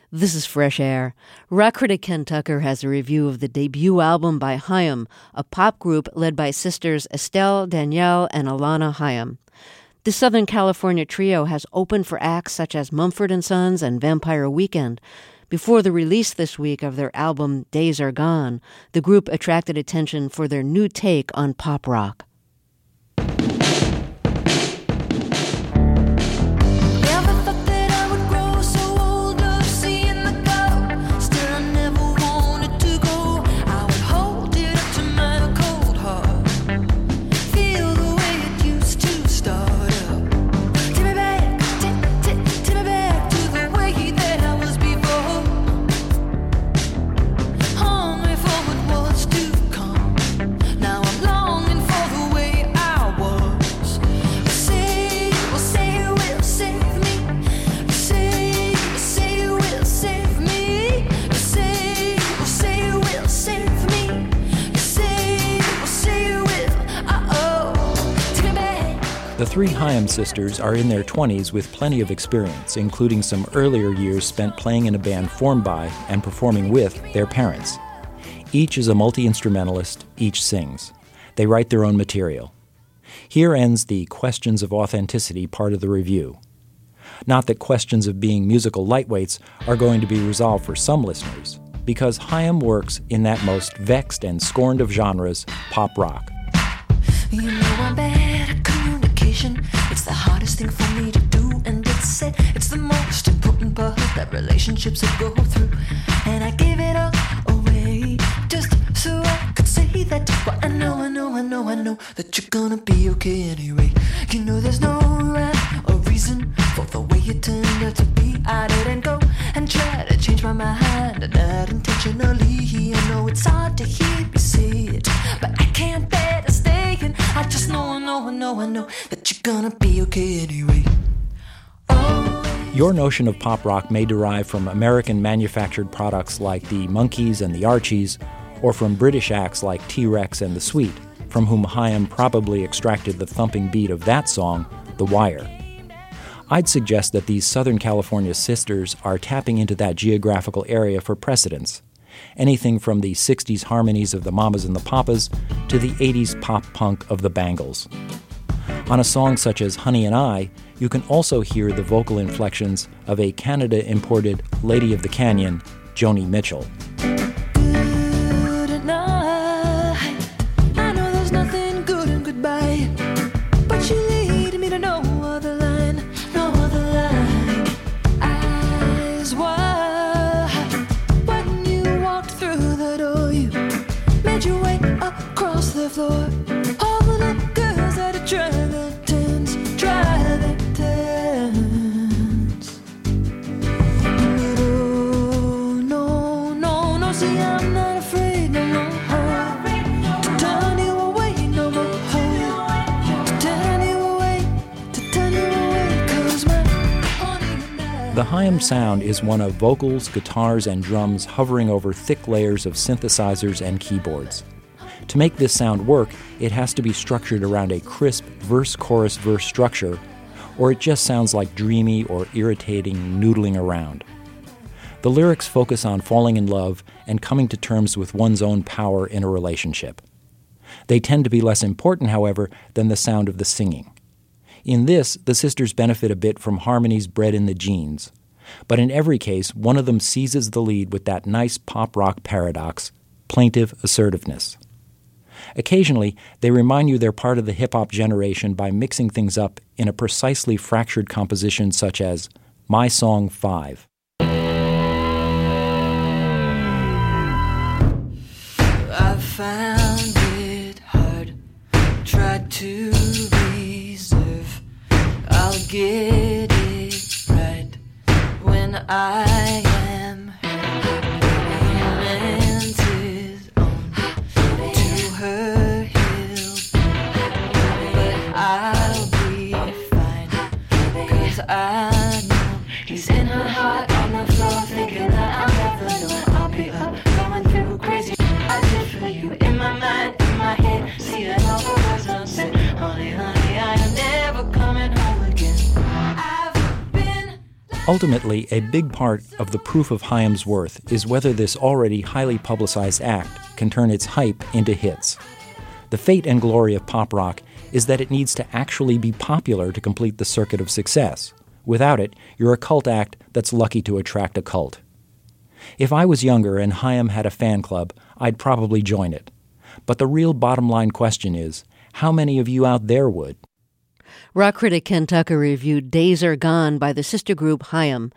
This is Fresh Air. Rock critic Ken Tucker has a review of the debut album by Haim, a pop group led by sisters Estelle, Danielle, and Alana Haim. The Southern California trio has opened for acts such as Mumford & Sons and Vampire Weekend. Before the release this week of their album Days Are Gone, the group attracted attention for their new take on pop rock. The three Haim sisters are in their 20s with plenty of experience, including some earlier years spent playing in a band formed by and performing with their parents. Each is a multi-instrumentalist, each sings. They write their own material. Here ends the questions of authenticity part of the review. Not that questions of being musical lightweights are going to be resolved for some listeners, because Haim works in that most vexed and scorned of genres, pop rock. You know I'm bad at communication. It's the hardest thing for me to do, and it's the most important part that relationships go through. And I give it all away just so I could say that. But I know that you're gonna be okay anyway. You know there's no rhyme or reason for the way it turned out to be. I didn't go and try to change my mind, not intentionally. I know it's hard to hear me say it, but I can't bear to stay. And I just know that you're gonna be okay anyway. Your notion of pop rock may derive from American manufactured products like the Monkees and the Archies, or from British acts like T-Rex and the Sweet, from whom Haim probably extracted the thumping beat of that song, The Wire. I'd suggest that these Southern California sisters are tapping into that geographical area for precedents. Anything from the 60s harmonies of the Mamas and the Papas to the 80s pop-punk of the Bangles. On a song such as Honey and I, you can also hear the vocal inflections of a Canada-imported Lady of the Canyon, Joni Mitchell. Good night. I know there's nothing good in goodbye, but you lead me to no other line. Eyes wide. When you walked through the door, you made your way across the floor. All the little girls had to try their turns. No, see I'm not afraid no more. To turn you away no more. To turn you away, 'cause my honey and I. The Haim sound is one of vocals, guitars, and drums hovering over thick layers of synthesizers and keyboards. To make this sound work, it has to be structured around a crisp verse-chorus-verse structure, or it just sounds like dreamy or irritating noodling around. The lyrics focus on falling in love and coming to terms with one's own power in a relationship. They tend to be less important, however, than the sound of the singing. In this, the sisters benefit a bit from harmonies bred in the genes. But in every case, one of them seizes the lead with that nice pop rock paradox, plaintive assertiveness. Occasionally, they remind you they're part of the hip-hop generation by mixing things up in a precisely fractured composition such as My Song 5. I found it hard, tried to reserve. I'll get it right when I am hurt. He meant his own to her heel, but I'll be fine, 'cause I know he's in her heart on the floor, thinking that I'll never know. I'll be up, going through crazy. I did for you, in my mind, in my head, seeing all the words unsaid. Honey, I am never coming home again. I've been Ultimately, a big part of the proof of Haim's worth is whether this already highly publicized act can turn its hype into hits. The fate and glory of pop rock is that it needs to actually be popular to complete the circuit of success. Without it, you're a cult act that's lucky to attract a cult. If I was younger and Haim had a fan club, I'd probably join it. But the real bottom line question is, how many of you out there would? Rock critic Ken Tucker reviewed Days Are Gone by the sister group Haim.